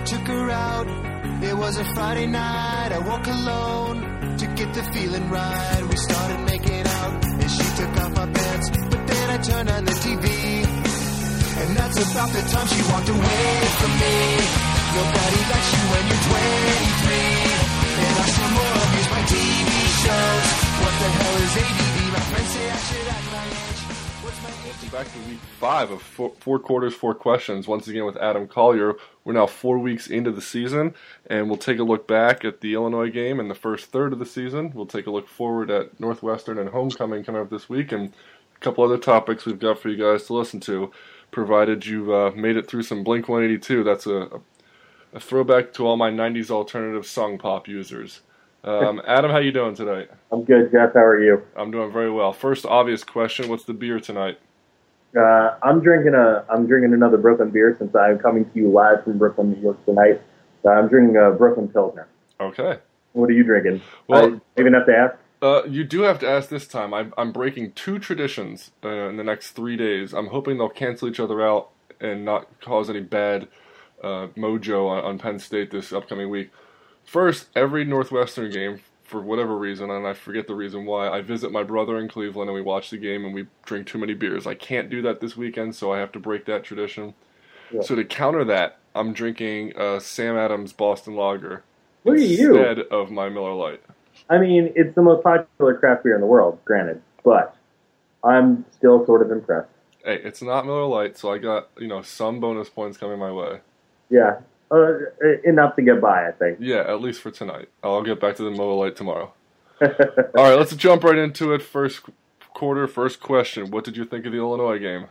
took her out. It was a Friday night, I woke alone to get the feeling right. We started making out, and she took off my pants, but then I turned on the TV. And that's about the time she walked away from me. Nobody likes you when you're 23. And I still more abuse my TV shows. What the hell is ADD? My friends say I should act my age. What's my age? Welcome back to week 5 of four quarters, 4 questions. Once again with Adam Collier. We're now 4 weeks into the season, and we'll take a look back at the Illinois game and the first third of the season. We'll take a look forward at Northwestern and homecoming coming up this week, and a couple other topics we've got for you guys to listen to, provided you've made it through some Blink-182. That's a throwback to all my 90s alternative song pop users. Adam, how you doing today? I'm good, Jeff. How are you? I'm doing very well. First obvious question, what's the beer tonight? I'm drinking another Brooklyn beer since I'm coming to you live from Brooklyn, New York tonight. I'm drinking a Brooklyn Pilsner. Okay. What are you drinking? Well, I even have to ask? You do have to ask this time. I'm breaking 2 traditions in the next 3 days. I'm hoping they'll cancel each other out and not cause any bad mojo on Penn State this upcoming week. First, every Northwestern game, for whatever reason, and I forget the reason why, I visit my brother in Cleveland and we watch the game and we drink too many beers. I can't do that this weekend, so I have to break that tradition. Yeah. So to counter that, I'm drinking Sam Adams Boston Lager instead of my Miller Lite. I mean, it's the most popular craft beer in the world, granted, but I'm still sort of impressed. Hey, it's not Miller Lite, so I got, some bonus points coming my way. Yeah, enough to get by, I think. Yeah, at least for tonight. I'll get back to the Miller Lite tomorrow. All right, let's jump right into it. First quarter, first question. What did you think of the Illinois game?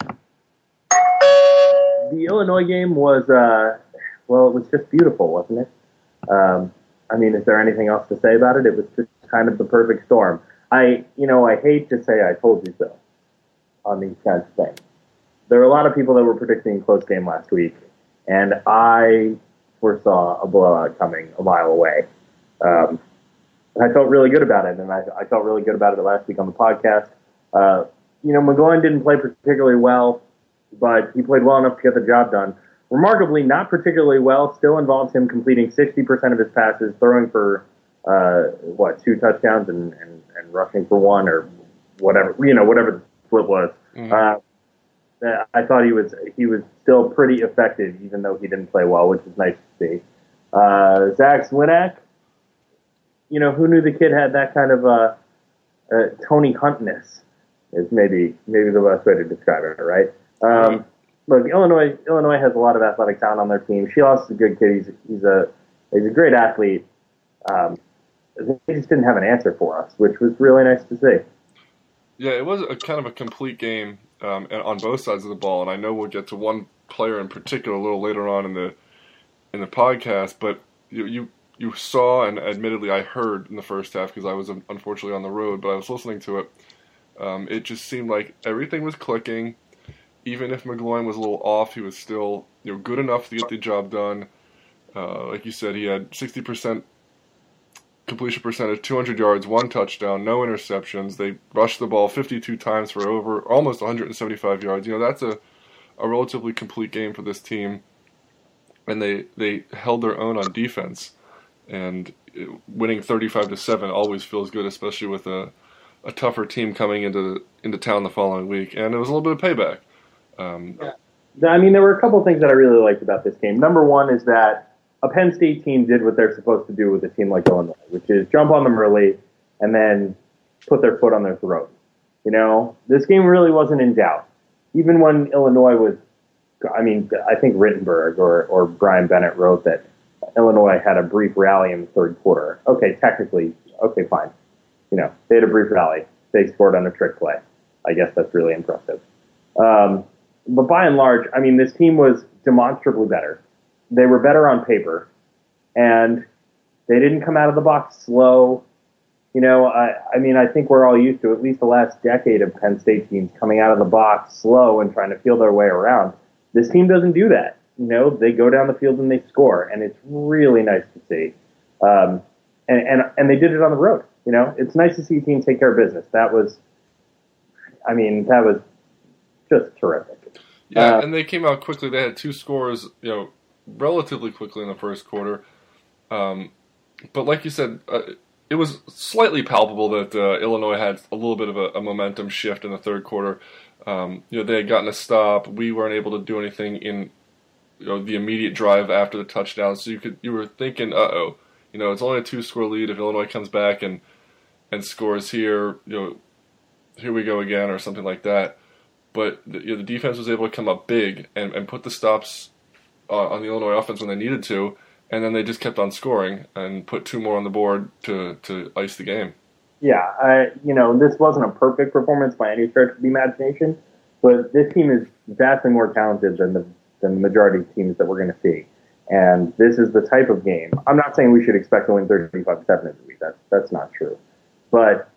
The Illinois game was, it was just beautiful, wasn't it? I mean, is there anything else to say about it? It was just kind of the perfect storm. I hate to say I told you so on these kinds of things. There were a lot of people that were predicting a close game last week, and I foresaw a blowout coming a mile away. I felt really good about it, and I felt really good about it last week on the podcast. McGloin didn't play particularly well, but he played well enough to get the job done. Remarkably, not particularly well, still involves him completing 60% of his passes, throwing for, 2 touchdowns and rushing for 1 or whatever, whatever the split was. Mm-hmm. I thought he was still pretty effective, even though he didn't play well, which is nice to see. Zach Swinak, who knew the kid had that kind of Tony Huntness is maybe the best way to describe it, right? Look, Illinois has a lot of athletic talent on their team. Sheelos is a good kid. He's a great athlete. They just didn't have an answer for us, which was really nice to see. Yeah, it was a kind of a complete game on both sides of the ball, and I know we'll get to one player in particular a little later on in the podcast. But you saw, and admittedly I heard in the first half because I was unfortunately on the road, but I was listening to it. It just seemed like everything was clicking. Even if McGloin was a little off, he was still good enough to get the job done. Like you said, he had 60% completion percentage, 200 yards, 1 touchdown, no interceptions. They rushed the ball 52 times for over almost 175 yards. That's a relatively complete game for this team. And they held their own on defense. And winning 35-7 always feels good, especially with a tougher team coming into town the following week. And it was a little bit of payback. Yeah. I mean, there were a couple of things that I really liked about this game. Number one is that a Penn State team did what they're supposed to do with a team like Illinois, which is jump on them early and then put their foot on their throat. This game really wasn't in doubt. Even when Illinois was, I think Rittenberg or Brian Bennett wrote that Illinois had a brief rally in the third quarter. Okay, technically, fine. They had a brief rally. They scored on a trick play. I guess that's really impressive. But by and large, this team was demonstrably better. They were better on paper, and they didn't come out of the box slow. I think we're all used to at least the last decade of Penn State teams coming out of the box slow and trying to feel their way around. This team doesn't do that. They go down the field and they score, and it's really nice to see. And they did it on the road. It's nice to see a team take care of business. That was just terrific. Yeah, and they came out quickly. They had 2 scores, relatively quickly in the first quarter. But like you said, it was slightly palpable that Illinois had a little bit of a momentum shift in the third quarter. They had gotten a stop. We weren't able to do anything in the immediate drive after the touchdown. So you were thinking, uh-oh, it's only a 2-score lead. If Illinois comes back and scores here, here we go again or something like that. But the defense was able to come up big and put the stops on the Illinois offense when they needed to, and then they just kept on scoring and put 2 more on the board to ice the game. Yeah, this wasn't a perfect performance by any stretch of the imagination, but this team is vastly more talented than the majority of teams that we're going to see. And this is the type of game. I'm not saying we should expect to win 35-7 every week. That's not true. But,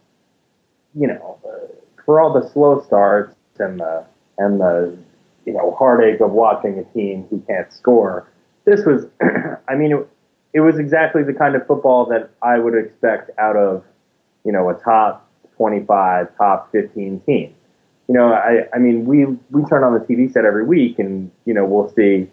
for all the slow starts and the heartache of watching a team who can't score, this was, it was exactly the kind of football that I would expect out of, a top 25, top 15 team. We turn on the TV set every week and, we'll see,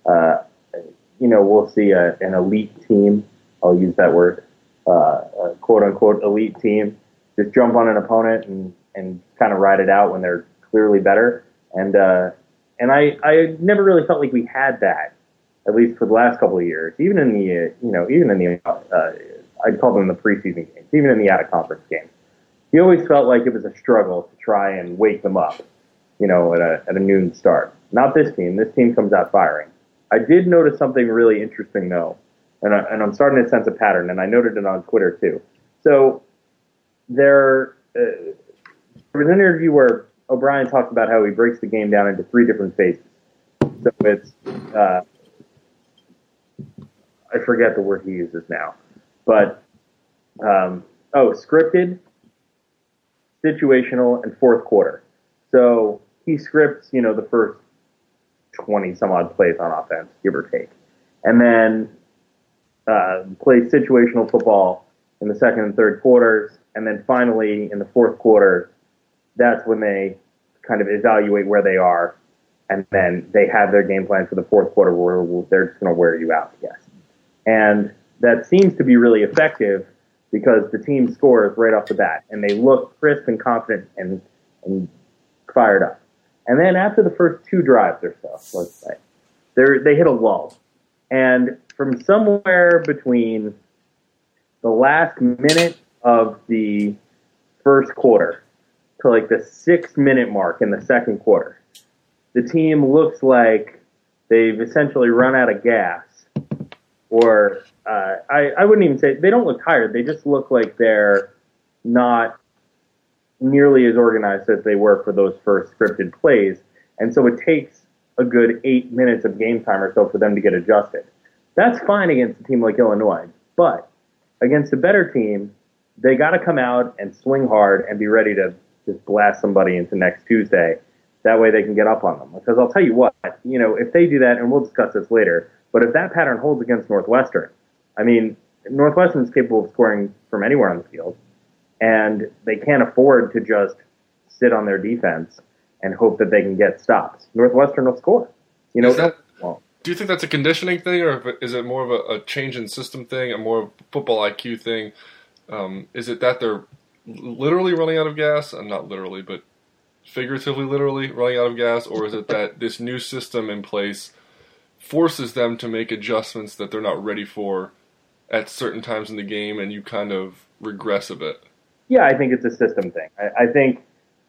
an elite team. I'll use that word, a quote unquote elite team, just jump on an opponent and kind of ride it out when they're clearly better. And I never really felt like we had that, at least for the last couple of years, even in the I'd call them the preseason games, even in the out-of-conference games. You always felt like it was a struggle to try and wake them up, at a noon start. Not this team. This team comes out firing. I did notice something really interesting, though, and I'm starting to sense a pattern, and I noted it on Twitter, too. So there was an interview where O'Brien talked about how he breaks the game down into 3 different phases. So it's, I forget the word he uses now, but, scripted, situational, and fourth quarter. So he scripts, the first 20 some odd plays on offense, give or take. And then plays situational football in the second and third quarters. And then finally, in the fourth quarter, that's when they kind of evaluate where they are. And then they have their game plan for the fourth quarter where they're just going to wear you out, I guess. And that seems to be really effective because the team scores right off the bat. And they look crisp and confident and fired up. And then after the first 2 drives or so, let's say, they hit a lull. And from somewhere between the last minute of the first quarter to like the 6-minute mark in the second quarter, the team looks like they've essentially run out of gas. Or I wouldn't even say, they don't look tired. They just look like they're not nearly as organized as they were for those first scripted plays. And so it takes a good 8 minutes of game time or so for them to get adjusted. That's fine against a team like Illinois. But against a better team, they got to come out and swing hard and be ready to just blast somebody into next Tuesday. That way they can get up on them. Because I'll tell you what, if they do that, and we'll discuss this later, but if that pattern holds against Northwestern, Northwestern is capable of scoring from anywhere on the field. And they can't afford to just sit on their defense and hope that they can get stops. Northwestern will score. Do you think that's a conditioning thing, or is it more of a change in system thing, a more football IQ thing? Is it that they're literally running out of gas? Not literally, but figuratively literally running out of gas? Or is it that this new system in place forces them to make adjustments that they're not ready for at certain times in the game and you kind of regress a bit? Yeah, I think it's a system thing. I think,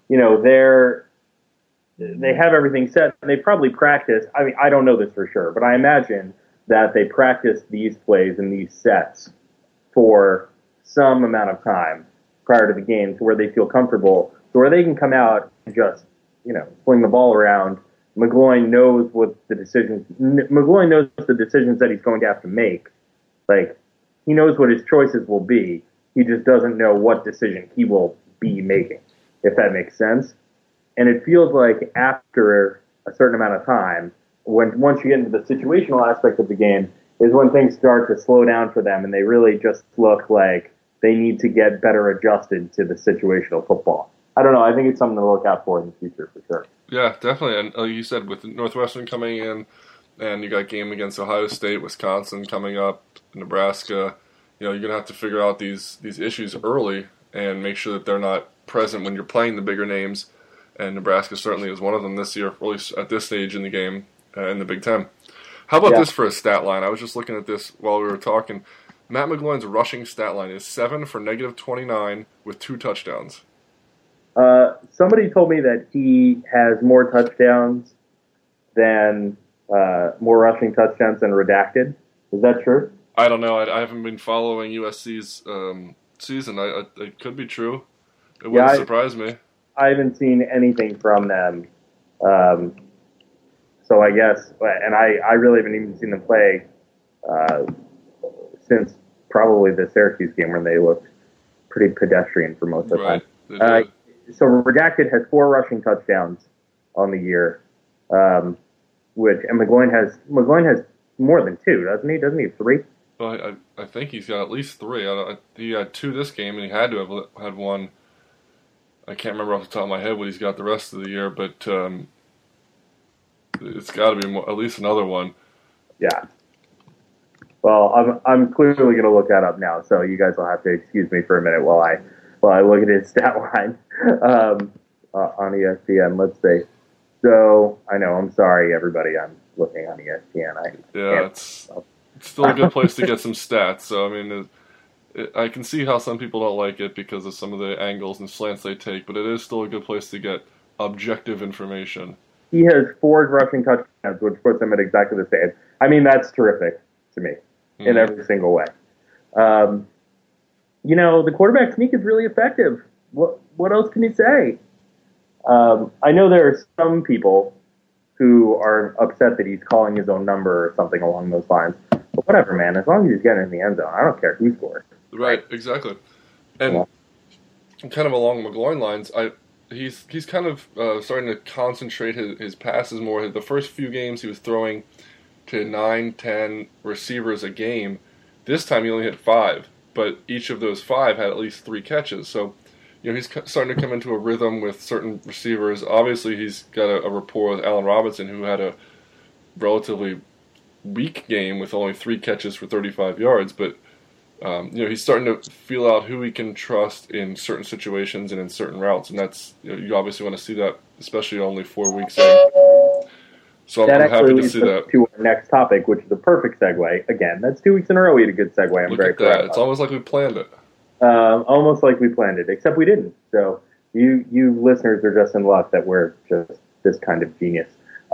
they have everything set. They probably practice. I don't know this for sure, but I imagine that they practice these plays and these sets for some amount of time prior to the game to where they feel comfortable, to where they can come out and just, fling the ball around. McGloin knows the decisions that he's going to have to make. Like, he knows what his choices will be. He just doesn't know what decision he will be making, if that makes sense. And it feels like after a certain amount of time, once you get into the situational aspect of the game, is when things start to slow down for them, and they really just look like they need to get better adjusted to the situational football. I don't know. I think it's something to look out for in the future, for sure. Yeah, definitely. And like you said, with Northwestern coming in, and you got game against Ohio State, Wisconsin coming up, Nebraska. You're going to have to figure out these issues early and make sure that they're not present when you're playing the bigger names. And Nebraska certainly is one of them this year, at least at this stage in the game in the Big Ten. How about this for a stat line? I was just looking at this while we were talking. Matt McGloin's rushing stat line is 7 for -29 with 2 touchdowns. Somebody told me that he has more touchdowns than more rushing touchdowns than Redacted. Is that true? I don't know. I haven't been following USC's season. It could be true. It wouldn't surprise me. I haven't seen anything from them. So I guess, and I really haven't even seen them play since probably the Syracuse game where they looked pretty pedestrian for most of the time. So Redacted has 4 rushing touchdowns on the year, and McGloin has more than 2, doesn't he? Doesn't he have 3? Well, I think he's got at least 3. He had 2 this game, and he had to have had 1. I can't remember off the top of my head what he's got the rest of the year, but it's got to be at least another one. Yeah. Well, I'm clearly going to look that up now, so you guys will have to excuse me for a minute while I look at his stat line on ESPN. Let's see. So I know, I'm sorry, everybody. I'm looking on ESPN. It's still a good place to get some stats. So I mean, I can see how some people don't like it because of some of the angles and slants they take, but it is still a good place to get objective information. He has 4 rushing touchdowns, which puts him at exactly the same. I mean, that's terrific to me in every single way. The quarterback sneak is really effective. What else can you say? I know there are some people who are upset that he's calling his own number or something along those lines. But whatever, man. As long as he's getting in the end zone, I don't care who scores. Right, exactly. And kind of along McGloin lines, he's kind of starting to concentrate his passes more. The first few games he was throwing to 9-10 receivers a game. This time he only hit 5, but each of those 5 had at least 3 catches. So, he's starting to come into a rhythm with certain receivers. Obviously, he's got a rapport with Allen Robinson, who had a relatively weak game with only 3 catches for 35 yards. But, he's starting to feel out who he can trust in certain situations and in certain routes. And that's, you obviously want to see that, especially only 4 weeks in. So I'm happy to see that. To our next topic, which is a perfect segue. Again, that's 2 weeks in a row we had a good segue. I'm very proud. It's almost like we planned it. Almost like we planned it, except we didn't. So you listeners are just in luck that we're just this kind of genius.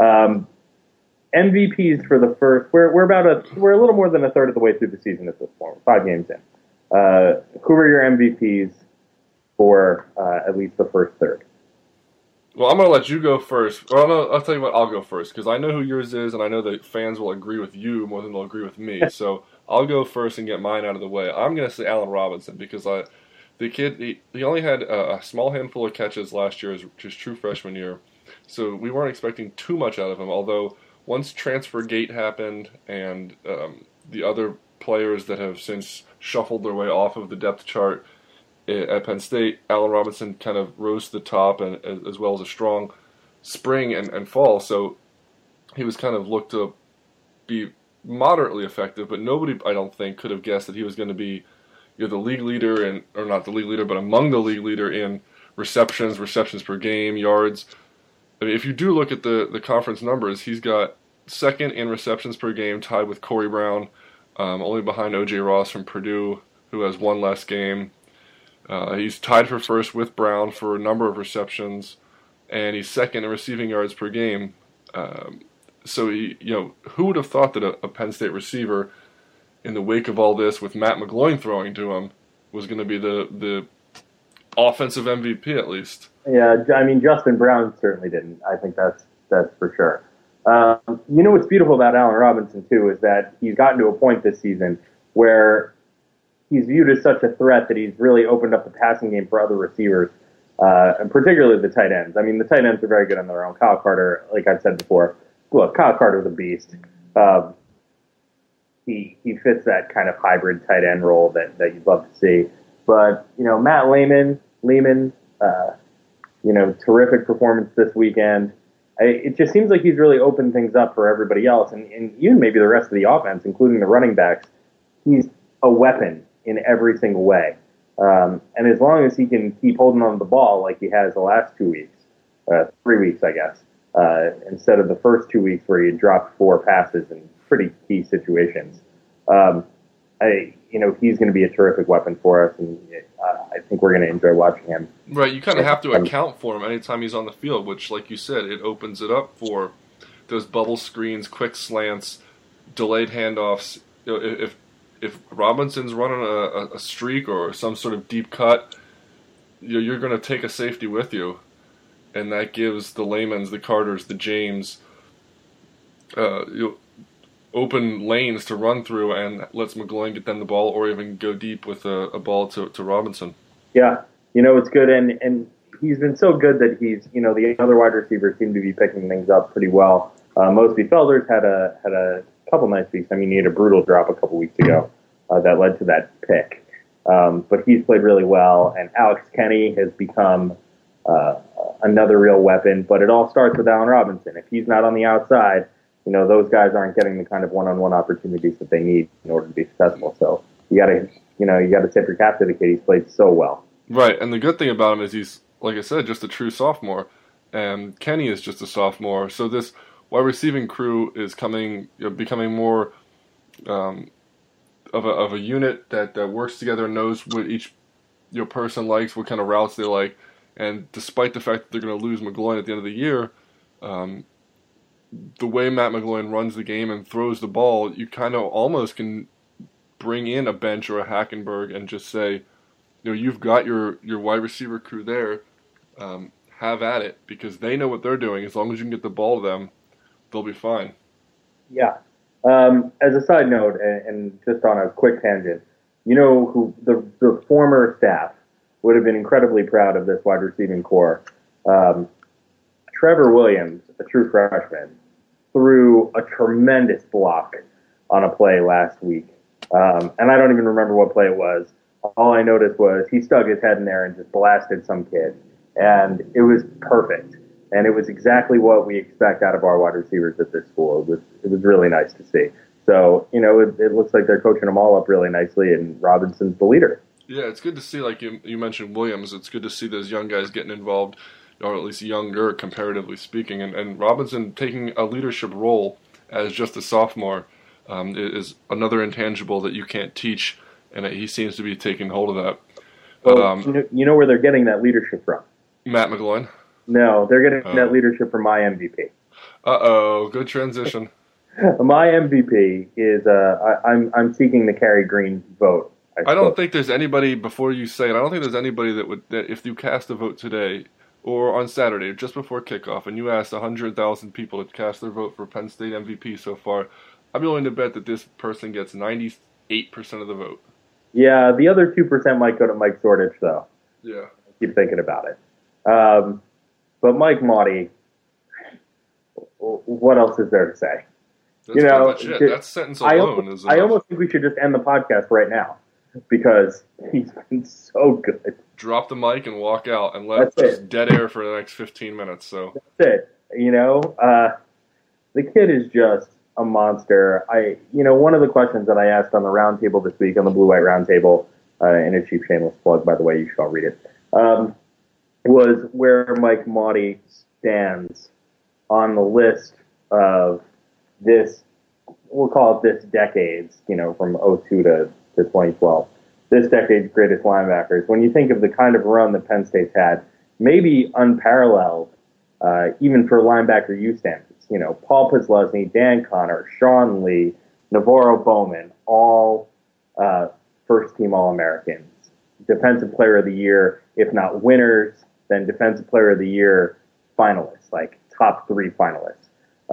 MVPs for the first. We're a little more than a third of the way through the season at this point. 5 games in. Who are your MVPs for at least the first third? Well, I'm going to let you go first. Or I'll tell you what, I'll go first, because I know who yours is, and I know that fans will agree with you more than they'll agree with me. So I'll go first and get mine out of the way. I'm going to say Allen Robinson, because the kid, he only had a small handful of catches last year, his true freshman year. So we weren't expecting too much out of him, although once transfer gate happened and the other players that have since shuffled their way off of the depth chart at Penn State, Allen Robinson kind of rose to the top, and as well as a strong spring and fall. So he was kind of looked to be moderately effective, but nobody, I don't think, could have guessed that he was going to be the league leader, or not the league leader, but among the league leader in receptions per game, yards. I mean, if you do look at the conference numbers, he's got second in receptions per game, tied with Corey Brown, only behind O.J. Ross from Purdue, who has 1 less game. He's tied for first with Brown for a number of receptions, and he's second in receiving yards per game. So who would have thought that a Penn State receiver, in the wake of all this, with Matt McGloin throwing to him, was going to be the offensive MVP at least? Yeah, I mean, Justin Brown certainly didn't. I think that's for sure. What's beautiful about Allen Robinson too is that he's gotten to a point this season where he's viewed as such a threat that he's really opened up the passing game for other receivers, and particularly the tight ends. I mean, the tight ends are very good on their own. Kyle Carter, like I've said before, look, Kyle Carter's a beast. He fits that kind of hybrid tight end role that you'd love to see. But, Matt Lehman, terrific performance this weekend. it just seems like he's really opened things up for everybody else, and even maybe the rest of the offense, including the running backs. He's a weapon in every single way. And as long as he can keep holding on to the ball like he has the last 2 weeks, 3 weeks, I guess, instead of the first 2 weeks where he dropped 4 passes in pretty key situations, he's going to be a terrific weapon for us, and I think we're going to enjoy watching him. Right, you kind of have to account for him anytime he's on the field, which, like you said, it opens it up for those bubble screens, quick slants, delayed handoffs. If Robinson's running a streak or some sort of deep cut, you're going to take a safety with you, and that gives the Lamans, the Carters, the James open lanes to run through, and lets McGloin get them the ball or even go deep with a ball to Robinson. Yeah, it's good, and he's been so good that he's, the other wide receivers seem to be picking things up pretty well. Mosby Felders had a couple nice weeks. I mean, he had a brutal drop a couple weeks ago that led to that pick. But he's played really well, and Alex Kenny has become another real weapon. But it all starts with Allen Robinson. If he's not on the outside, those guys aren't getting the kind of one-on-one opportunities that they need in order to be successful. So you got to tip your cap to the kid. He's played so well. Right, and the good thing about him is he's, like I said, just a true sophomore, and Kenny is just a sophomore. So this wide receiving crew is becoming more of a unit that works together, knows what each person likes, what kind of routes they like, and despite the fact that they're going to lose McGloin at the end of the year, the way Matt McGloin runs the game and throws the ball, you kind of almost can bring in a Bench or a Hackenberg and just say, you've got your wide receiver crew there, have at it, because they know what they're doing. As long as you can get the ball to them, they'll be fine. Yeah. As a side note, and just on a quick tangent, who the former staff would have been incredibly proud of this wide receiving core. Trevor Williams, a true freshman, threw a tremendous block on a play last week. And I don't even remember what play it was. All I noticed was he stuck his head in there and just blasted some kid. And it was perfect. And it was exactly what we expect out of our wide receivers at this school. It was really nice to see. So, it looks like they're coaching them all up really nicely, and Robinson's the leader. Yeah, it's good to see, like you mentioned Williams, it's good to see those young guys getting involved, or at least younger, comparatively speaking. And Robinson taking a leadership role as just a sophomore is another intangible that you can't teach, and he seems to be taking hold of that. Well, you know where they're getting that leadership from? Matt McGloin? No, they're getting that leadership from my MVP. Good transition. My MVP is I'm seeking the Kerry Green vote. I don't think there's anybody, before you say it, I don't think there's anybody that if you cast a vote today or on Saturday, just before kickoff, and you asked 100,000 people to cast their vote for Penn State MVP so far, I'm willing to bet that this person gets 98% of the vote. Yeah, the other 2% might go to Mike Zordich, though. Yeah. Keep thinking about it. But Mike Motti, what else is there to say? That's pretty much it. That sentence alone is enough. I almost think we should just end the podcast right now, because he's been so good. Drop the mic and walk out and let just dead air for the next 15 minutes. So that's it. The kid is just a monster. One of the questions that I asked on the roundtable this week, on the Blue White Roundtable, and a cheap shameless plug, by the way, you should all read it, was where Mike Motti stands on the list of this, we'll call it this decade's, from 2002 to 2012, this decade's greatest linebackers. When you think of the kind of run that Penn State's had, maybe unparalleled, even for linebacker U standards. Paul Posluszny, Dan Connor, Sean Lee, Navarro Bowman, all first-team All-Americans. Defensive Player of the Year, if not winners, then Defensive Player of the Year finalists, like top 3 finalists.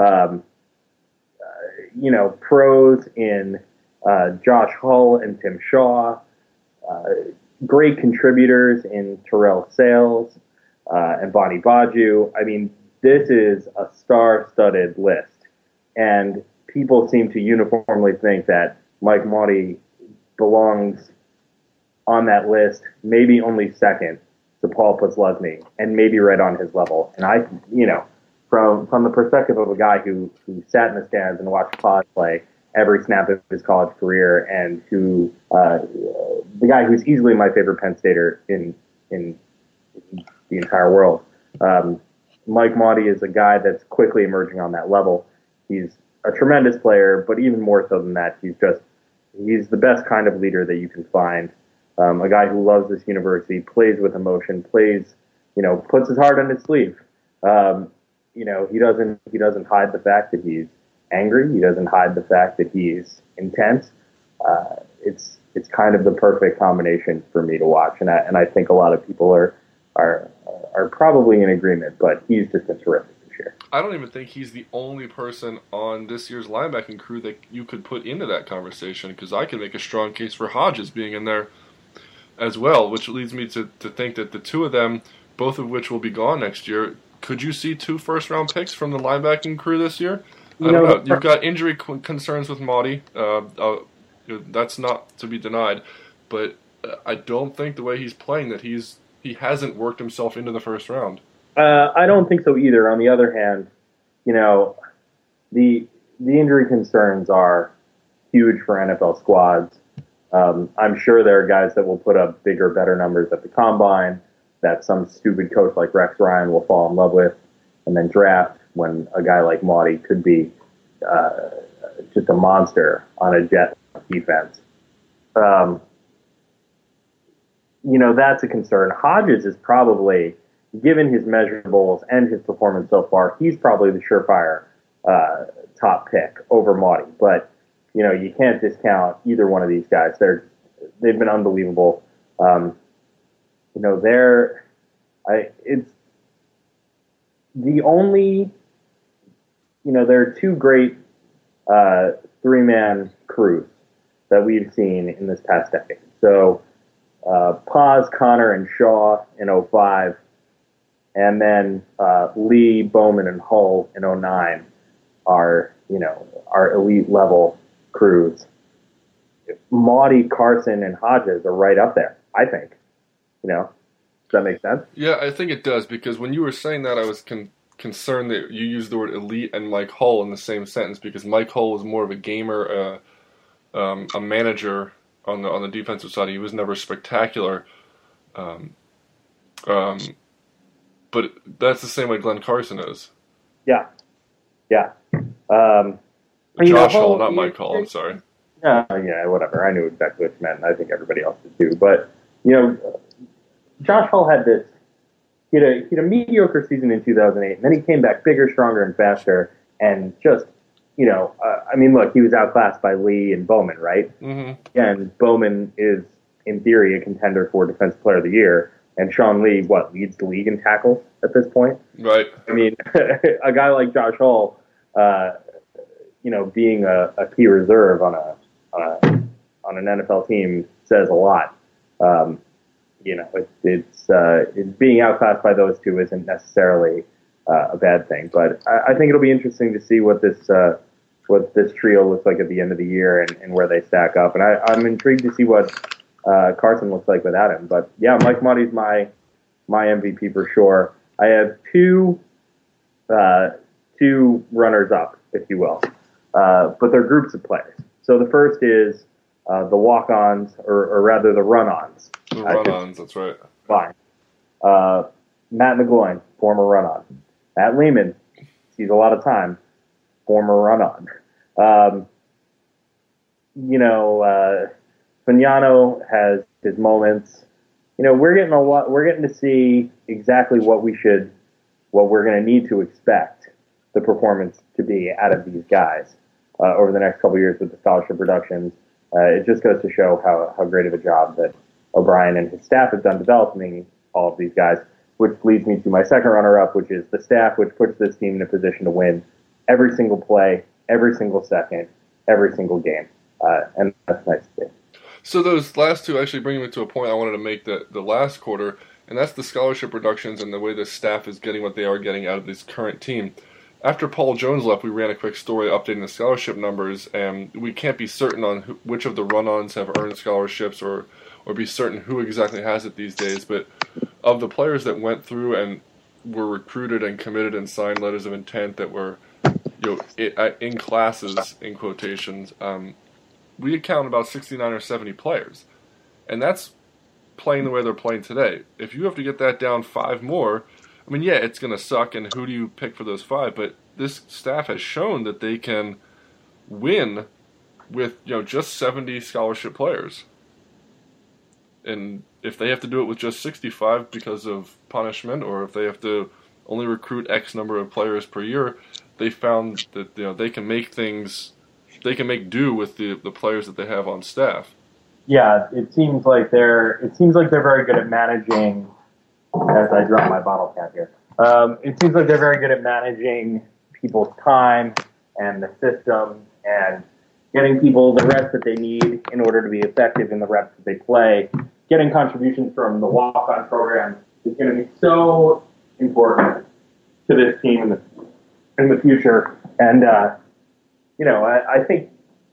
Pros in Josh Hull and Tim Shaw, great contributors in Terrell Sales and Bonnie Baju. I mean, this is a star-studded list, and people seem to uniformly think that Mike Motti belongs on that list, maybe only second to Paul Posluszny, and maybe right on his level. And from the perspective of a guy who sat in the stands and watched Paz play every snap of his college career, and who the guy who's easily my favorite Penn Stater in the entire world. Mike Mauti is a guy that's quickly emerging on that level. He's a tremendous player, but even more so than that, he's the best kind of leader that you can find. A guy who loves this university, plays with emotion, puts his heart on his sleeve. He doesn't hide the fact that he's angry. He doesn't hide the fact that he's intense. It's kind of the perfect combination for me to watch, and I think a lot of people are probably in agreement. But he's just been terrific this year. I don't even think he's the only person on this year's linebacking crew that you could put into that conversation, because I could make a strong case for Hodges being in there as well, which leads me to think that the two of them, both of which will be gone next year, could you see 2 first-round picks from the linebacking crew this year? I don't know. You've got injury concerns with Mauti. That's not to be denied. But I don't think the way he's playing that he hasn't worked himself into the first round. I don't think so either. On the other hand, the injury concerns are huge for NFL squads. I'm sure there are guys that will put up bigger, better numbers at the combine that some stupid coach like Rex Ryan will fall in love with and then draft, when a guy like Mauti could be just a monster on a Jet defense. That's a concern. Hodges is probably, given his measurables and his performance so far, he's probably the surefire top pick over Mauti. But, you can't discount either one of these guys. They've been unbelievable. It's the only, there are 2 great 3-man crews that we've seen in this past decade. So Paz, Connor, and Shaw in 2005, and then Lee, Bowman, and Hull in 2009 are elite level crews. Mauti, Carson, and Hodges are right up there, I think. Does that make sense? Yeah, I think it does, because when you were saying that, I was concerned that you used the word elite and Mike Hull in the same sentence, because Mike Hull was more of a gamer, a manager on the defensive side. He was never spectacular, but that's the same way Glenn Carson is. Yeah. Josh Hull, not Mike Hull. I'm sorry. Yeah, whatever. I knew exactly what you meant, and I think everybody else did too. But Josh Hull had this. He had a mediocre season in 2008, and then he came back bigger, stronger, and faster, and just, look, he was outclassed by Lee and Bowman, right? Mm-hmm. And Bowman is, in theory, a contender for Defensive Player of the Year, and Sean Lee, leads the league in tackles at this point? Right. A guy like Josh Hull, being a key reserve on an NFL team says a lot. It's being outclassed by those 2 isn't necessarily a bad thing, but I think it'll be interesting to see what this trio looks like at the end of the year and where they stack up. And I'm intrigued to see what Carson looks like without him. But yeah, Mike Mauti's my MVP for sure. I have two runners up, if you will, but they're groups of players. So the first is the walk-ons, or rather the run-ons. The run-ons, that's right. Fine. Matt McGloin, former run-on. Matt Lehman, sees a lot of time, former run-on. Fagnano has his moments. We're getting to see exactly what we're going to need to expect the performance to be out of these guys over the next couple of years with the scholarship reductions. It just goes to show how great of a job that O'Brien and his staff have done developing all of these guys, which leads me to my second runner-up, which is the staff, which puts this team in a position to win every single play, every single second, every single game. And that's nice to see. So those last 2 actually bring me to a point I wanted to make the last quarter, and that's the scholarship reductions and the way the staff is getting what they are getting out of this current team. After Paul Jones left, we ran a quick story updating the scholarship numbers, and we can't be certain on which of the run-ons have earned scholarships or be certain who exactly has it these days. But of the players that went through and were recruited and committed and signed letters of intent that were, in classes, in quotations, we count about 69 or 70 players. And that's playing the way they're playing today. If you have to get that down 5 more, I mean, yeah, it's going to suck, and who do you pick for those 5? But this staff has shown that they can win with, just 70 scholarship players. And if they have to do it with just 65 because of punishment, or if they have to only recruit X number of players per year, they found that they can make do with the players that they have on staff. Yeah, it seems like they're very good at managing. As I drop my bottle cap here, it seems like they're very good at managing people's time and the system and getting people the reps that they need in order to be effective in the reps that they play. Getting contributions from the walk-on program is going to be so important to this team in the future. And I think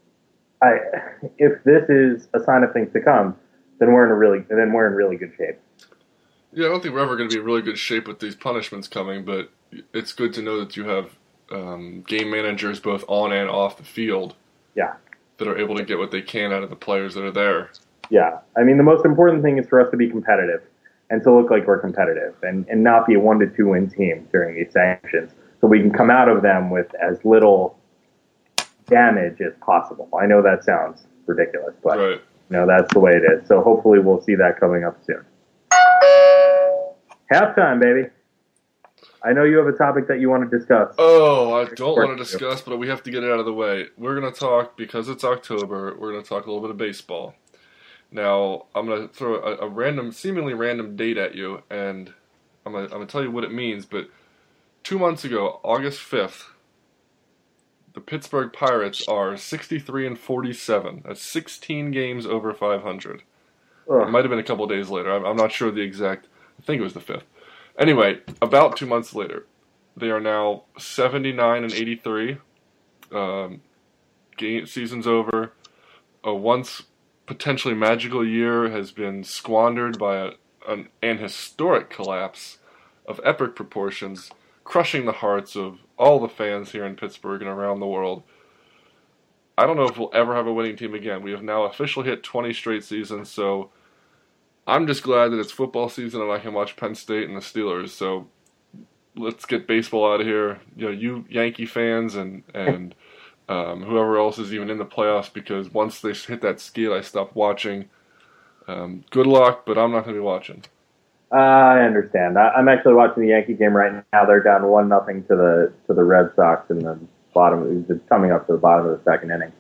if this is a sign of things to come, then we're in really good shape. Yeah, I don't think we're ever going to be in really good shape with these punishments coming, but it's good to know that you have game managers both on and off the field. Yeah. That are able to get what they can out of the players that are there. Yeah. I mean, the most important thing is for us to be competitive and to look like we're competitive and not be a 1 to 2 win team during these sanctions, so we can come out of them with as little damage as possible. I know that sounds ridiculous, but right. That's the way it is. So hopefully we'll see that coming up soon. Halftime, baby. I know you have a topic that you want to discuss. Oh, I don't want to discuss, but we have to get it out of the way. We're going to talk, because it's October, we're going to talk a little bit of baseball. Now, I'm going to throw a seemingly random date at you, and I'm going to tell you what it means, but 2 months ago, August 5th, the Pittsburgh Pirates are 63-47. That's 16 games over 500. Ugh. It might have been a couple days later. I'm not sure the exact. I think it was the 5th. Anyway, about 2 months later, they are now 79-83. Season's over. A once potentially magical year has been squandered by an historic collapse of epic proportions, crushing the hearts of all the fans here in Pittsburgh and around the world. I don't know if we'll ever have a winning team again. We have now officially hit 20 straight seasons, so I'm just glad that it's football season and I can watch Penn State and the Steelers. So let's get baseball out of here. You Yankee fans and whoever else is even in the playoffs, because once they hit that skid, I stopped watching. Good luck, but I'm not going to be watching. I understand. I'm actually watching the Yankee game right now. They're down 1-0 to the Red Sox in the bottom. It's coming up to the bottom of the second inning.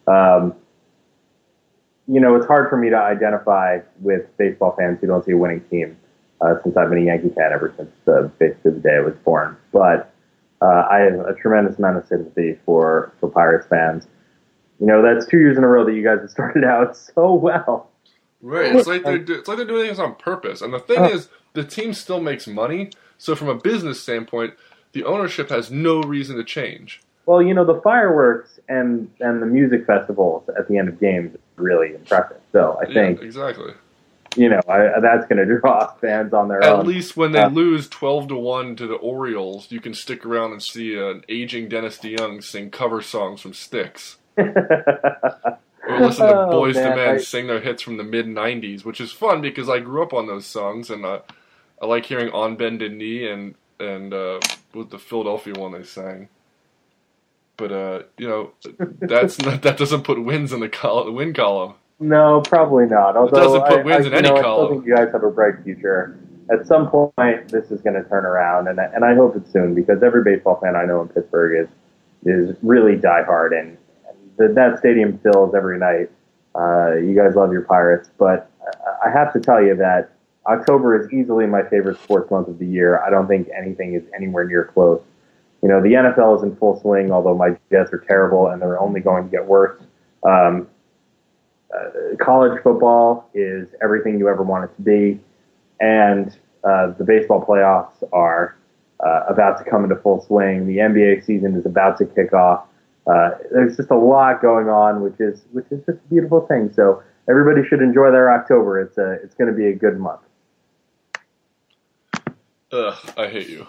It's hard for me to identify with baseball fans who don't see a winning team, since I've been a Yankee fan ever since basically the day I was born. But I have a tremendous amount of sympathy for Pirates fans. That's 2 years in a row that you guys have started out so well. Right, it's like they're doing things on purpose. And the thing is, the team still makes money, so from a business standpoint, the ownership has no reason to change. Well, the fireworks and the music festivals at the end of games are really impressive. So I think exactly. That's going to draw fans on their own. At least when they lose 12-1 to the Orioles, you can stick around and see an aging Dennis DeYoung sing cover songs from Styx. Or listen to Boyz II Men sing their hits from the mid-'90s, which is fun because I grew up on those songs, and I like hearing On Bended Knee and with the Philadelphia one they sang. But that doesn't put wins in the win column. No, probably not. Although it doesn't put wins in any column. I still think you guys have a bright future. At some point, this is going to turn around, and I hope it's soon, because every baseball fan I know in Pittsburgh is really diehard, and that stadium fills every night. You guys love your Pirates, but I have to tell you that October is easily my favorite sports month of the year. I don't think anything is anywhere near close. The NFL is in full swing, although my Jets are terrible, and they're only going to get worse. College football is everything you ever want it to be, and the baseball playoffs are about to come into full swing. The NBA season is about to kick off. There's just a lot going on, which is just a beautiful thing. So everybody should enjoy their October. It's going to be a good month. Ugh, I hate you.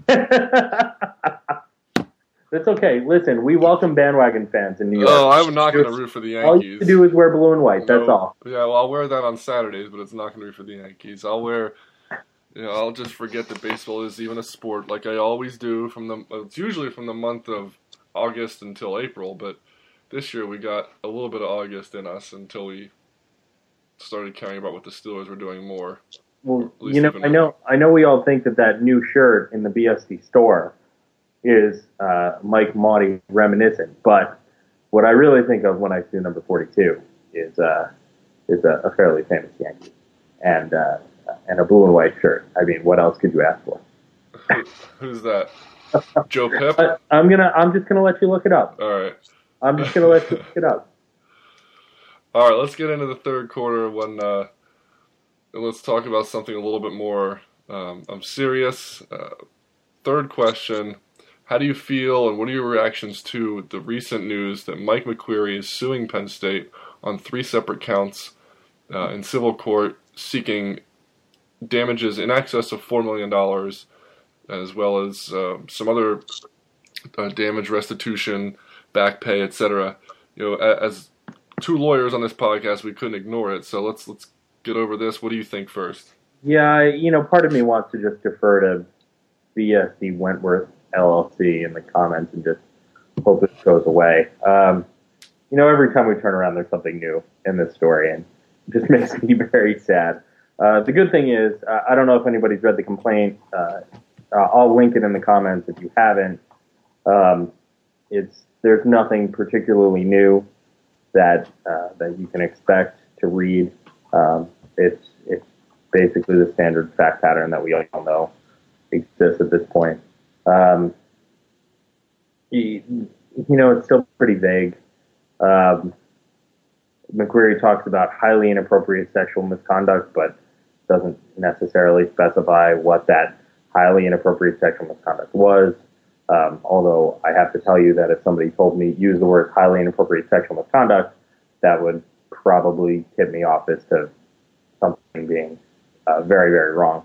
That's okay. Listen, we welcome bandwagon fans in New York. Oh, I'm not going to root for the Yankees. All you have to do is wear blue and white. That's all. Yeah, well, I'll wear that on Saturdays, but it's not going to be for the Yankees. I'll just forget that baseball is even a sport, like I always do. It's usually from the month of August until April, but this year we got a little bit of August in us until we started caring about what the Steelers were doing more. Well, I know we all think that new shirt in the BSC store is Mike Maudie reminiscent, but what I really think of when I see number 42 is a fairly famous Yankee and a blue and white shirt. I mean, what else could you ask for? Who's that? Joe Pip? I'm just gonna let you look it up. All right. I'm just gonna let you look it up. All right, let's get into the third quarter when let's talk about something a little bit more serious. Third question. How do you feel, and what are your reactions to the recent news that Mike McQueary is suing Penn State on 3 separate counts in civil court, seeking damages in excess of $4 million, as well as some other damage restitution, back pay, etc. As 2 lawyers on this podcast, we couldn't ignore it. So let's get over this. What do you think first? Yeah, part of me wants to just defer to BSC Wentworth LLC in the comments and just hope it goes away. Every time we turn around, there's something new in this story, and it just makes me very sad. The good thing is, I don't know if anybody's read the complaint. I'll link it in the comments if you haven't. There's nothing particularly new that you can expect to read. It's basically the standard fact pattern that we all know exists at this point. It's still pretty vague. McQueary talks about highly inappropriate sexual misconduct, but doesn't necessarily specify what that highly inappropriate sexual misconduct was. Although I have to tell you that if somebody told me use the word highly inappropriate sexual misconduct, that would probably tip me off as to something being very, very wrong.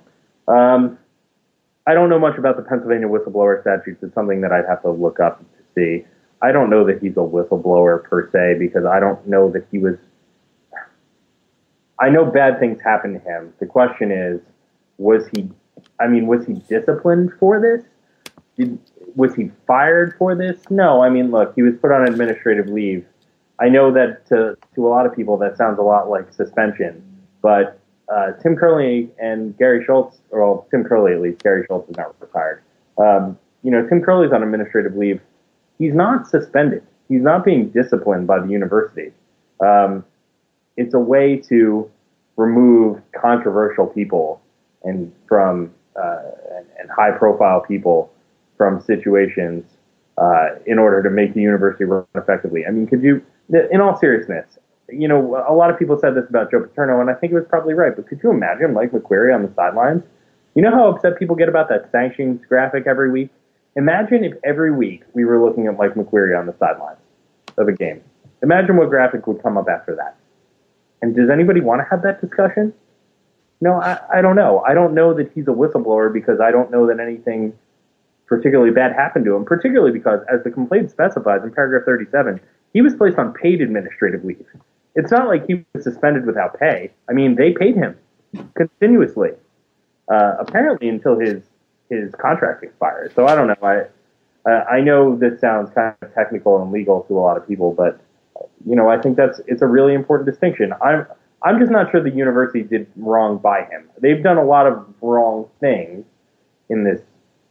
I don't know much about the Pennsylvania whistleblower statutes. It's something that I'd have to look up to see. I don't know that he's a whistleblower per se, because I don't know that he was... I know bad things happened to him. The question is, was he disciplined for this? Was he fired for this? No. I mean, look, he was put on administrative leave. I know that to a lot of people that sounds a lot like suspension, but Tim Curley and Gary Schultz, or Tim Curley at least, Gary Schultz is not retired. Tim Curley's on administrative leave. He's not suspended. He's not being disciplined by the university. It's a way to remove controversial people and high-profile people from situations in order to make the university run effectively. I mean, in all seriousness, a lot of people said this about Joe Paterno, and I think it was probably right, but could you imagine Mike McQueary on the sidelines? You know how upset people get about that sanctions graphic every week? Imagine if every week we were looking at Mike McQueary on the sidelines of a game. Imagine what graphic would come up after that. And does anybody want to have that discussion? No, I don't know. I don't know that he's a whistleblower because I don't know that anything particularly bad happened to him, particularly because, as the complaint specifies in paragraph 37, he was placed on paid administrative leave. It's not like he was suspended without pay. I mean, they paid him continuously, apparently until his contract expired. So I don't know. I know this sounds kind of technical and legal to a lot of people, but I think it's a really important distinction. I'm just not sure the university did wrong by him. They've done a lot of wrong things in this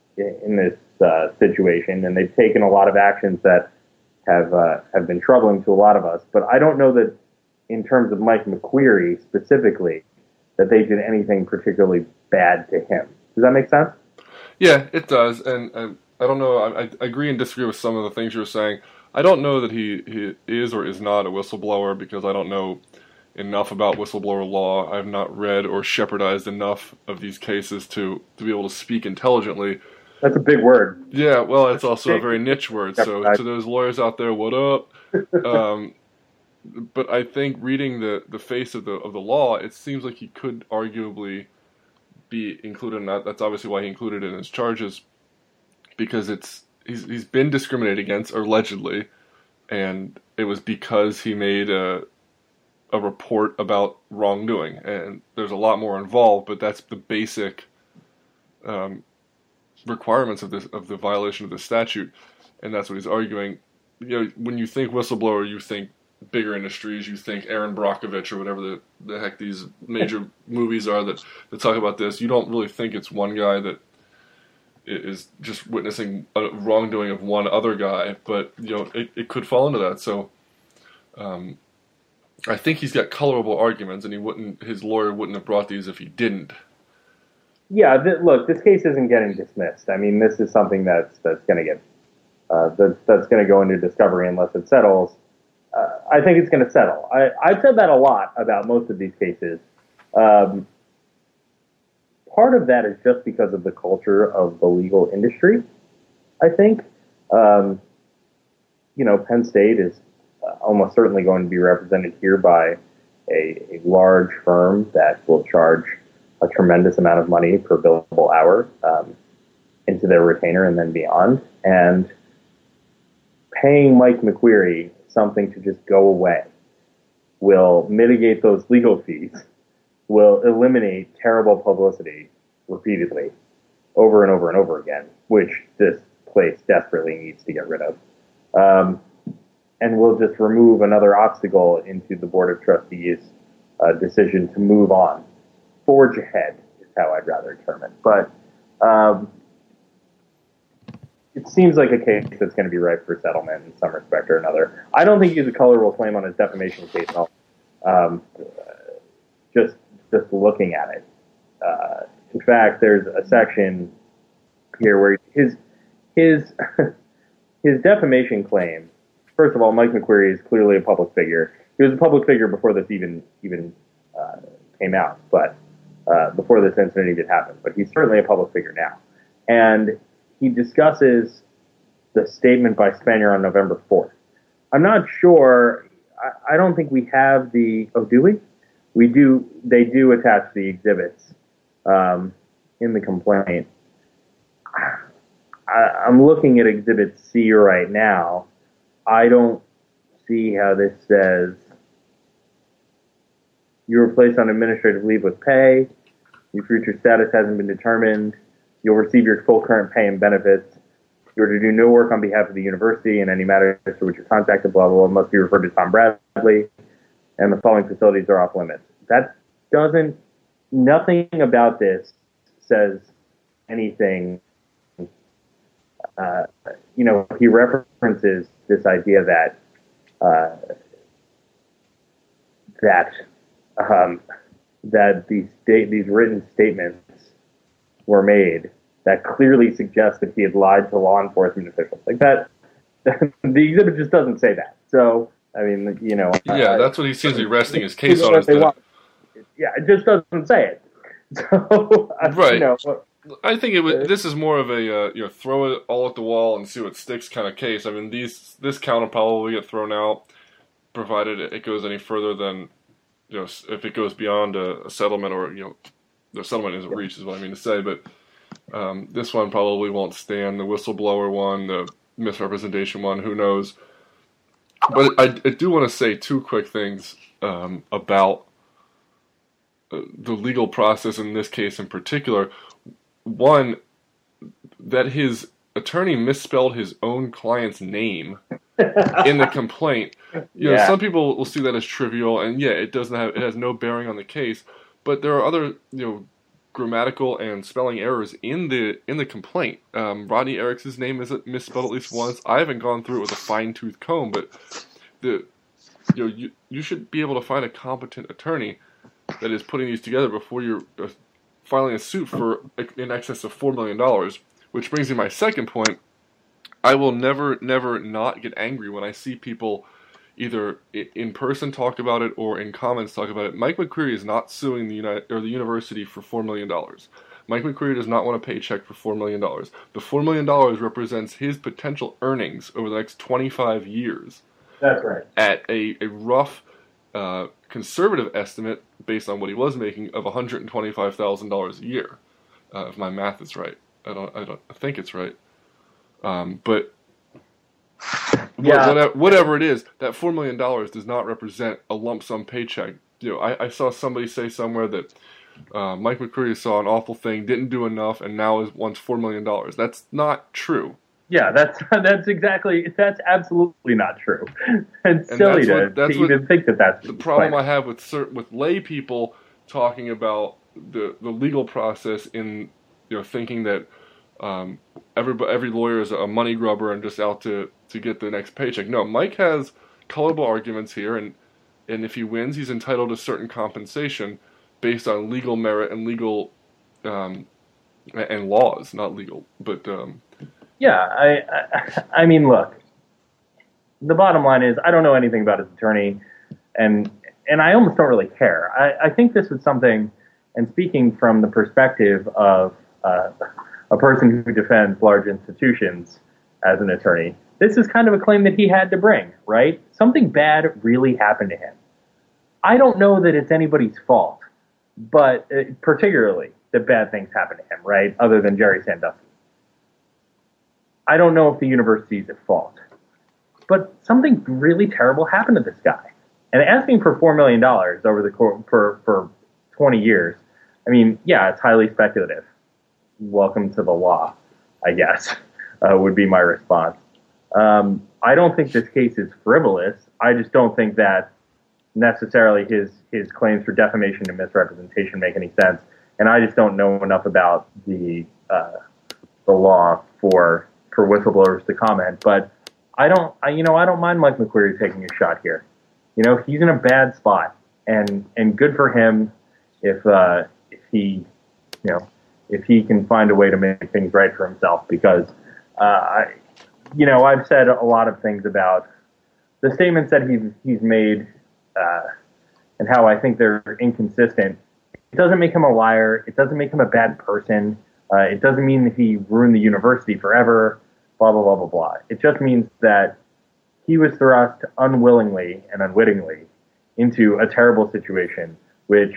situation, and they've taken a lot of actions that have been troubling to a lot of us. But I don't know that, in terms of Mike McQueary specifically, that they did anything particularly bad to him. Does that make sense? Yeah, it does. And I don't know. I agree and disagree with some of the things you were saying. I don't know that he is or is not a whistleblower because I don't know enough about whistleblower law. I've not read or shepherdized enough of these cases to be able to speak intelligently. That's a big word. Yeah, well, it's also a very niche word. So to those lawyers out there, what up? But I think reading the face of the law, it seems like he could arguably be included in that. That's obviously why he included it in his charges, because he's been discriminated against, allegedly, and it was because he made a report about wrongdoing. And there's a lot more involved, but that's the basic requirements of the violation of the statute, and that's what he's arguing. When you think whistleblower, you think bigger industries, you think Aaron Brockovich or whatever the heck these major movies are that talk about this. You don't really think it's one guy that is just witnessing a wrongdoing of one other guy, but it could fall into that. So I think he's got colorable arguments, and his lawyer wouldn't have brought these if he didn't. Yeah, look, this case isn't getting dismissed. I mean, this is something that's going to get that's going to go into discovery unless it settles. I think it's going to settle. I've said that a lot about most of these cases. Part of that is just because of the culture of the legal industry, I think. Penn State is almost certainly going to be represented here by a large firm that will charge a tremendous amount of money per billable hour into their retainer and then beyond. And paying Mike McQueary something to just go away will mitigate those legal fees, will eliminate terrible publicity repeatedly over and over and over again, which this place desperately needs to get rid of. And will just remove another obstacle into the Board of Trustees' decision to move on. Forge ahead is how I'd rather term it. But it seems like a case that's going to be ripe for settlement in some respect or another. I don't think he has a colorable claim on his defamation case at all. Just looking at it. In fact, there's a section here where his defamation claim. First of all, Mike McQueary is clearly a public figure. He was a public figure before this even came out, but before this incident even happened. But he's certainly a public figure now, and he discusses the statement by Spanier on November 4th. I'm not sure. I don't think we have the. Oh, do we? We do. They do attach the exhibits in the complaint. I'm looking at Exhibit C right now. I don't see how this says you were placed on administrative leave with pay. Your future status hasn't been determined. You'll receive your full current pay and benefits. You are to do no work on behalf of the university, and any matters for which you're contacted, blah, blah, blah, must be referred to Tom Bradley, and the following facilities are off limits. Nothing about this says anything. He references this idea that these written statements were made that clearly suggest that he had lied to law enforcement officials. Like that, the exhibit just doesn't say that. So, I mean, yeah, that's what he seems to be resting his case on. Yeah, it just doesn't say it. So, right. I think this is more of a throw it all at the wall and see what sticks kind of case. I mean, this count will probably get thrown out, provided it goes any further than if it goes beyond a settlement, or the settlement isn't reached is what I mean to say. But this one probably won't stand. The whistleblower one, the misrepresentation one, who knows? But I do want to say two quick things about the legal process in this case in particular. One, that his attorney misspelled his own client's name in the complaint. Some people will see that as trivial, and it has no bearing on the case. But there are other grammatical and spelling errors in the complaint. Rodney Ericks's name is misspelled at least once. I haven't gone through it with a fine-tooth comb, but you should be able to find a competent attorney that is putting these together before you're filing a suit for in excess of $4 million, which brings me to my second point. I will never not get angry when I see people either in person talk about it or in comments talk about it. Mike McQueary is not suing the university for $4 million. Mike McQueary does not want a paycheck for $4 million. The $4 million represents his potential earnings over the next 25 years. That's right. At a rough conservative estimate, based on what he was making, of $125,000 a year, if my math is right. I think it's right. But Yeah. whatever it is, that $4 million does not represent a lump sum paycheck. I saw somebody say somewhere that Mike McCreary saw an awful thing, didn't do enough, and now wants $4 million. That's not true. Yeah, that's absolutely not true. It's silly to even think that that's the problem I have with lay people talking about the legal process in thinking that every lawyer is a money grubber and just out to get the next paycheck. No, Mike has colorable arguments here, and if he wins, he's entitled to certain compensation based on legal merit and legal and laws, not legal, but. Yeah, I mean, look, the bottom line is I don't know anything about his attorney, and I almost don't really care. I think this is something, and speaking from the perspective of a person who defends large institutions as an attorney, this is kind of a claim that he had to bring, right? Something bad really happened to him. I don't know that it's anybody's fault, but particularly that bad things happen to him, right, other than Jerry Sandusky. I don't know if the university is at fault, but something really terrible happened to this guy. And asking for $4 million over the course for 20 years, I mean, yeah, it's highly speculative. Welcome to the law, I guess, would be my response. I don't think this case is frivolous. I just don't think that necessarily his claims for defamation and misrepresentation make any sense. And I just don't know enough about the law for whistleblowers to comment, but I don't mind Mike McCreary taking a shot here. He's in a bad spot, and good for him if he can find a way to make things right for himself. Because I've said a lot of things about the statements that he's made and how I think they're inconsistent. It doesn't make him a liar. It doesn't make him a bad person. It doesn't mean that he ruined the university forever, blah, blah, blah, blah, blah. It just means that he was thrust unwillingly and unwittingly into a terrible situation, which,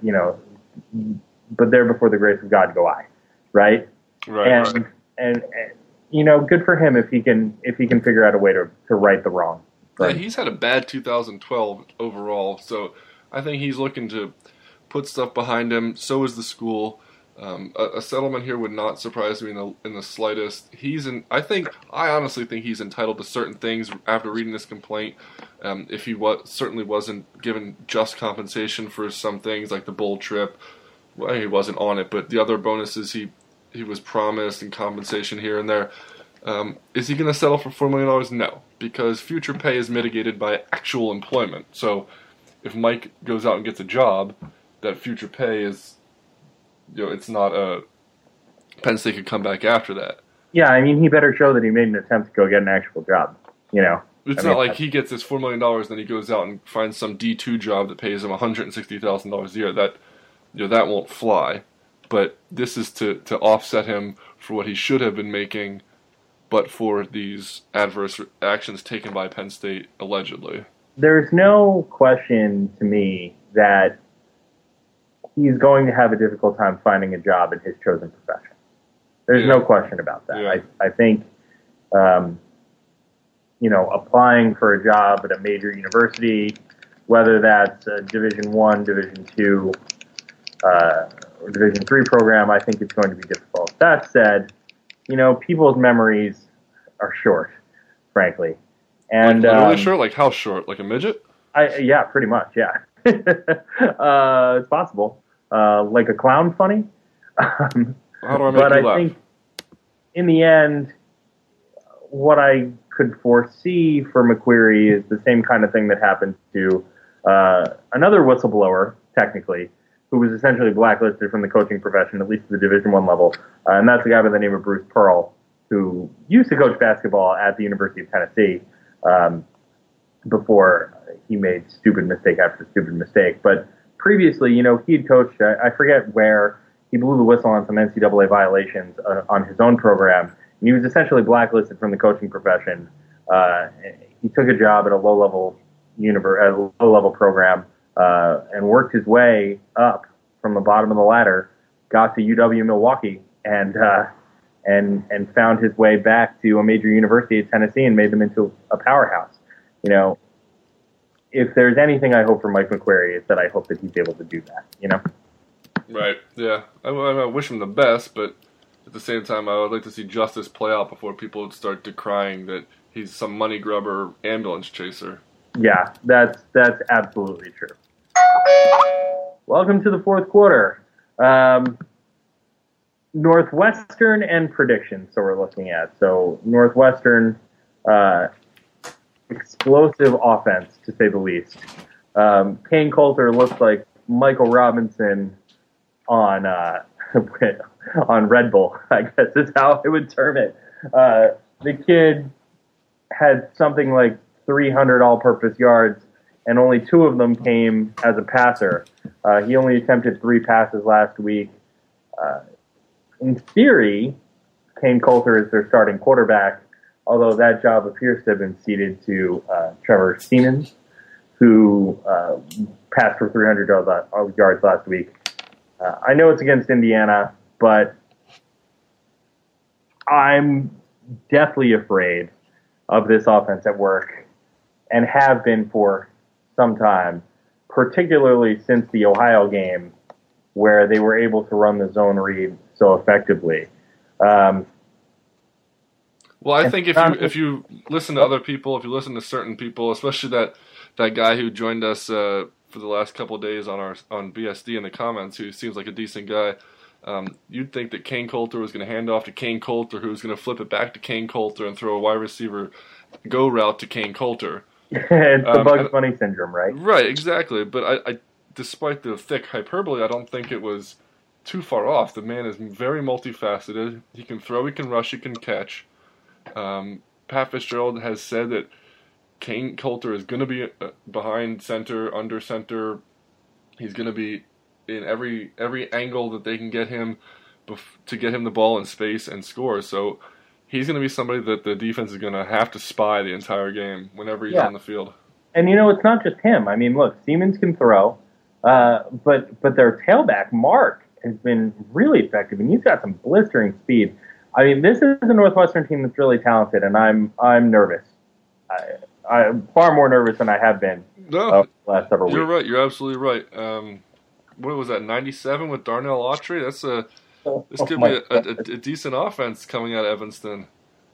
but there before the grace of God go I, right? Right. And good for him if he can figure out a way to right the wrong. Right? Yeah, he's had a bad 2012 overall, so I think he's looking to put stuff behind him. So is the school. A settlement here would not surprise me in the slightest. I honestly think he's entitled to certain things after reading this complaint. If he certainly wasn't given just compensation for some things like the bowl trip, well, he wasn't on it, but the other bonuses he was promised and compensation here and there. Is he going to settle for $4 million? No, because future pay is mitigated by actual employment. So if Mike goes out and gets a job, that future pay is. It's not Penn State could come back after that. Yeah, I mean, he better show that he made an attempt to go get an actual job. It's not like he gets this $4 million, then he goes out and finds some D2 job that pays him $160,000 a year. That won't fly. But this is to offset him for what he should have been making, but for these adverse actions taken by Penn State allegedly. There's no question to me that he's going to have a difficult time finding a job in his chosen profession. There's no question about that. Yeah. I think, applying for a job at a major university, whether that's a Division I, Division II, or Division III program, I think it's going to be difficult. That said, people's memories are short, frankly. And literally short? Like how short? Like a midget? Yeah, pretty much, yeah. It's possible. Like a clown funny. How do I make but you I laugh? think in the end, what I could foresee for McQuarrie is the same kind of thing that happened to another whistleblower, technically, who was essentially blacklisted from the coaching profession, at least at the Division I level. And that's a guy by the name of Bruce Pearl, who used to coach basketball at the University of Tennessee before he made stupid mistake after stupid mistake. But previously, he had coached, I forget where, he blew the whistle on some NCAA violations on his own program, and he was essentially blacklisted from the coaching profession. He took a job at a low-level low-level program, and worked his way up from the bottom of the ladder, got to UW Milwaukee, and found his way back to a major university at Tennessee and made them into a powerhouse. You know, if there's anything I hope for Mike McQuarrie, it's that I hope that he's able to do that, you know? Right, yeah. I wish him the best, but at the same time, I would like to see justice play out before people would start decrying that he's some money grubber ambulance chaser. Yeah, that's absolutely true. Welcome to the fourth quarter. Northwestern and predictions, so we're looking at. So Northwestern, explosive offense, to say the least. Kane Coulter looks like Michael Robinson on on Red Bull, I guess is how I would term it. The kid had something like 300 all-purpose yards, and only 2 of them came as a passer. He only attempted 3 passes last week. In theory, Kane Coulter is their starting quarterback, although that job appears to have been ceded to Trevor Siemens, who passed for 300 yards last week. I know it's against Indiana, but I'm deathly afraid of this offense at work, and have been for some time, particularly since the Ohio game, where they were able to run the zone read so effectively. Well, I think if you listen to other people, if you listen to certain people, especially that guy who joined us for the last couple of days on BSD in the comments, who seems like a decent guy, you'd think that Kane Coulter was going to hand off to Kane Coulter, who's going to flip it back to Kane Coulter and throw a wide receiver go route to Kane Coulter. It's the Bugs Bunny syndrome, right? Right, exactly. But I despite the thick hyperbole, I don't think it was too far off. The man is very multifaceted. He can throw, he can rush, he can catch. Pat Fitzgerald has said that Kane Coulter is going to be behind center, under center. He's going to be in every angle that they can get him to get him the ball in space and score. So he's going to be somebody that the defense is going to have to spy the entire game whenever he's on the field. And, it's not just him. I mean, look, Siemens can throw, but their tailback, Mark, has been really effective, and he's got some blistering speed. I mean, this is a Northwestern team that's really talented, and I'm nervous. I'm far more nervous than I have been the last several weeks. You're right. You're absolutely right. What was that, 97 with Darnell Autry? This could be a decent offense coming out of Evanston.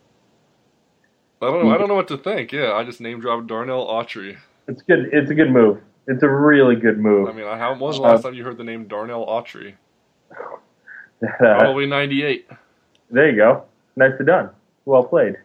I don't know what to think. Yeah, I just name dropped Darnell Autry. It's good. It's a good move. It's a really good move. I mean, when was the last time you heard the name Darnell Autry? Probably 98. There you go. Nicely done. Well played.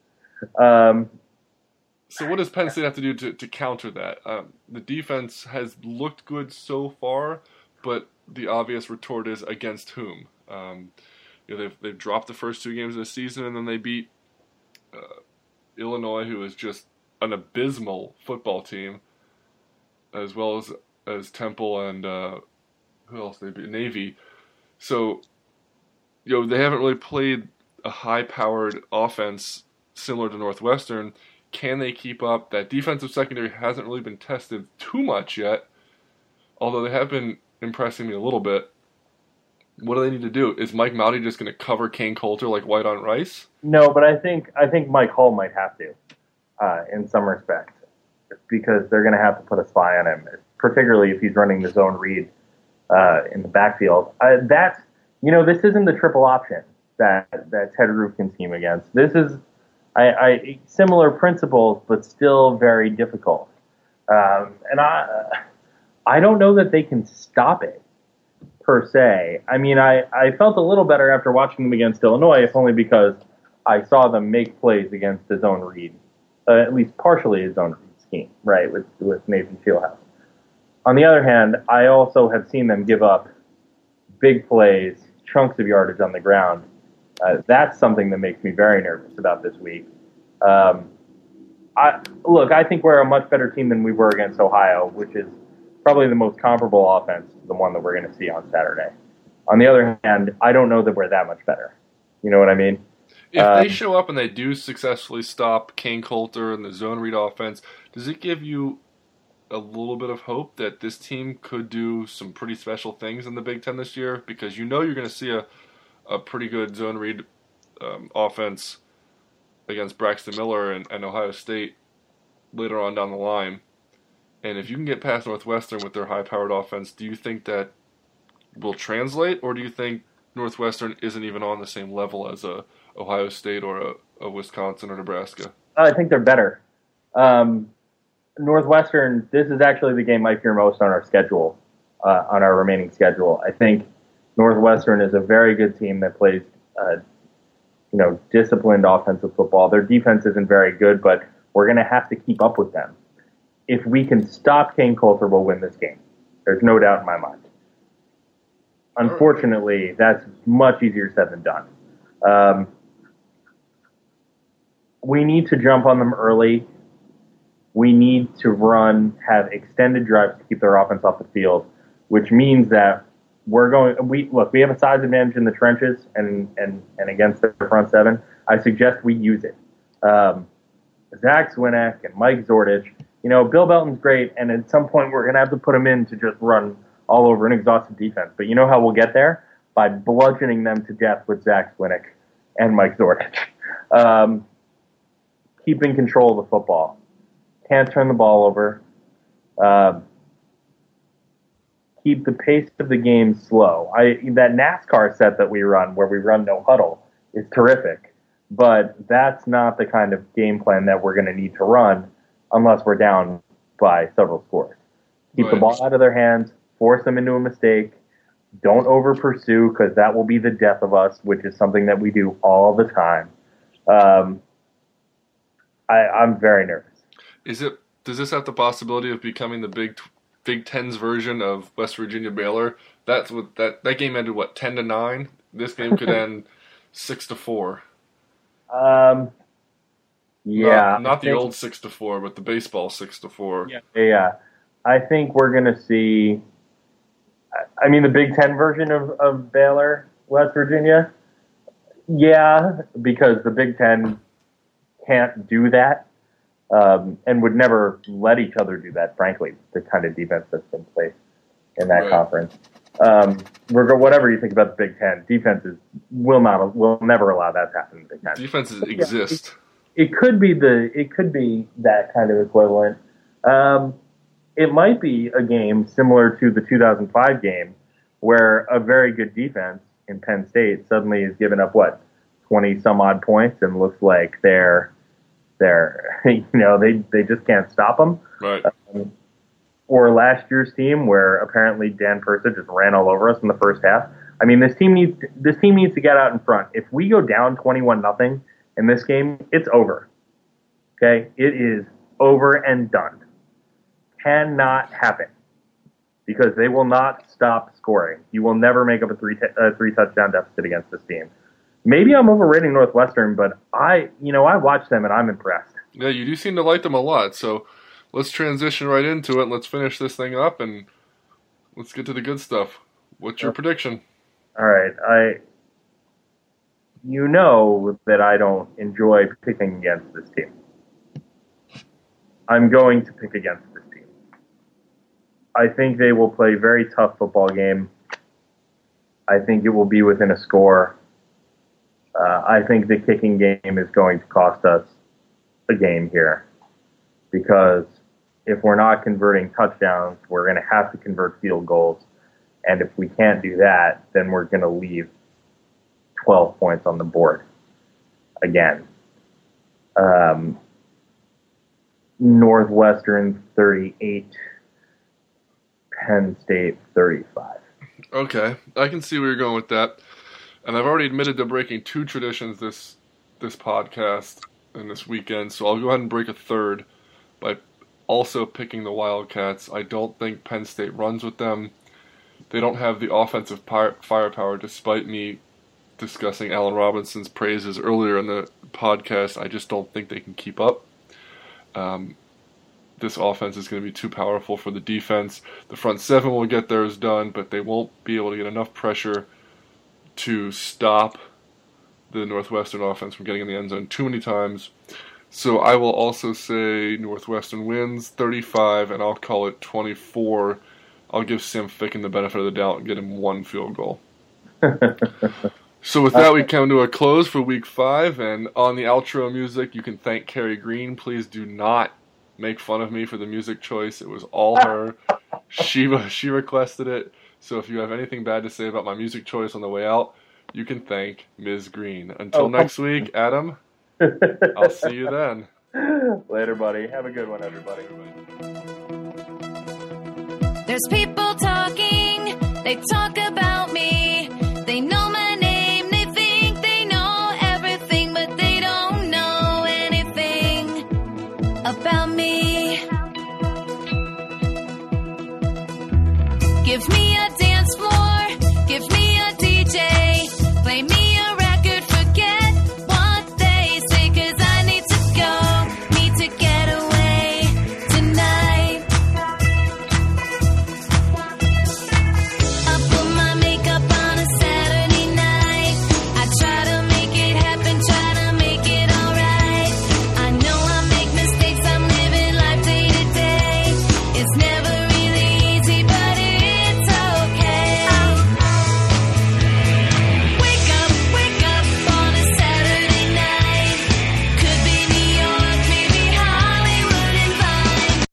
So what does Penn State have to do to counter that? The defense has looked good so far, but the obvious retort is against whom? They've dropped the first 2 games of the season, and then they beat Illinois, who is just an abysmal football team, as well as Temple and who else they beat? Navy. So they haven't really played a high-powered offense similar to Northwestern. Can they keep up? That defensive secondary hasn't really been tested too much yet, although they have been impressing me a little bit. What do they need to do? Is Mike Mauti just going to cover Kane Coulter like white on rice? No, but I think Mike Hull might have to, in some respects, because they're going to have to put a spy on him, particularly if he's running the zone read in the backfield. This isn't the triple option that Ted Roof can scheme against. This is similar principles, but still very difficult. And I don't know that they can stop it, per se. I mean, I felt a little better after watching them against Illinois, if only because I saw them make plays against the zone read, at least partially a zone read scheme, right, with Nathan Fieldhouse. On the other hand, I also have seen them give up big plays, chunks of yardage on the ground. That's something that makes me very nervous about this week. I think we're a much better team than we were against Ohio, which is probably the most comparable offense to the one that we're going to see on Saturday. On the other hand, I don't know that we're that much better. You know what I mean? If they show up and they do successfully stop Kane Coulter and the zone read offense, does it give you a little bit of hope that this team could do some pretty special things in the Big Ten this year? Because you're going to see a pretty good zone read offense against Braxton Miller and Ohio State later on down the line. And if you can get past Northwestern with their high-powered offense, do you think that will translate, or do you think Northwestern isn't even on the same level as a Ohio State or a Wisconsin or Nebraska? I think they're better. Northwestern, this is actually the game I fear most on our schedule, on our remaining schedule. I think Northwestern is a very good team that plays, disciplined offensive football. Their defense isn't very good, but we're going to have to keep up with them. If we can stop Kane Coulter, we'll win this game. There's no doubt in my mind. Unfortunately, that's much easier said than done. We need to jump on them early. We need to have extended drives to keep their offense off the field, which means that we have a size advantage in the trenches and against their front seven. I suggest we use it. Zach Swinick and Mike Zordich, Bill Belton's great, and at some point we're going to have to put him in to just run all over an exhausted defense. But you know how we'll get there? By bludgeoning them to death with Zach Swinick and Mike Zordich. Keeping control of the football. Can't turn the ball over. Keep the pace of the game slow. That NASCAR set that we run, where we run no huddle, is terrific. But that's not the kind of game plan that we're going to need to run unless we're down by several scores. Keep the ball out of their hands, force them into a mistake. Don't over pursue, because that will be the death of us, which is something that we do all the time. I'm very nervous. Does this have the possibility of becoming the Big Ten's version of West Virginia Baylor? That's what that game ended. 10-9. This game could end 6-4. Yeah, not the old 6-4, but the baseball 6-4. Yeah. I think we're going to see. The Big Ten version of Baylor, West Virginia. Yeah, because the Big Ten can't do that, and would never let each other do that, frankly, the kind of defense that's been played in that conference. Whatever you think about the Big Ten, defenses will never allow that to happen in the Big Ten. Defenses exist. It could be that kind of equivalent. It might be a game similar to the 2005 game where a very good defense in Penn State suddenly is giving up 20 some odd points and looks like they're they just can't stop them. Right. Or last year's team where apparently Dan Persa just ran all over us in the first half. This team needs to get out in front. If we go down 21-0 in this game, it's over. Okay? It is over and done. Cannot happen. Because they will not stop scoring. You will never make up a three touchdown deficit against this team. Maybe I'm overrating Northwestern, but I watch them and I'm impressed. Yeah, you do seem to like them a lot, so let's transition right into it. Let's finish this thing up and let's get to the good stuff. What's your prediction? All right. You know that I don't enjoy picking against this team. I'm going to pick against this team. I think they will play a very tough football game. I think it will be within a score. I think the kicking game is going to cost us a game here, because if we're not converting touchdowns, we're going to have to convert field goals. And if we can't do that, then we're going to leave 12 points on the board again. Northwestern 38, Penn State 35. Okay, I can see where you're going with that. And I've already admitted to breaking 2 traditions this podcast and this weekend, so I'll go ahead and break a third by also picking the Wildcats. I don't think Penn State runs with them. They don't have the offensive firepower, despite me discussing Allen Robinson's praises earlier in the podcast. I just don't think they can keep up. This offense is going to be too powerful for the defense. The front seven will get theirs done, but they won't be able to get enough pressure to stop the Northwestern offense from getting in the end zone too many times. So I will also say Northwestern wins 35, and I'll call it 24. I'll give Sam Ficken the benefit of the doubt and get him 1 field goal. So with that, we come to a close for Week 5, and on the outro music, you can thank Carrie Green. Please do not make fun of me for the music choice. It was all her. She requested it. So if you have anything bad to say about my music choice on the way out, you can thank Ms. Green. Until next week, Adam, I'll see you then. Later, buddy. Have a good one, everybody. There's people talking, they talk about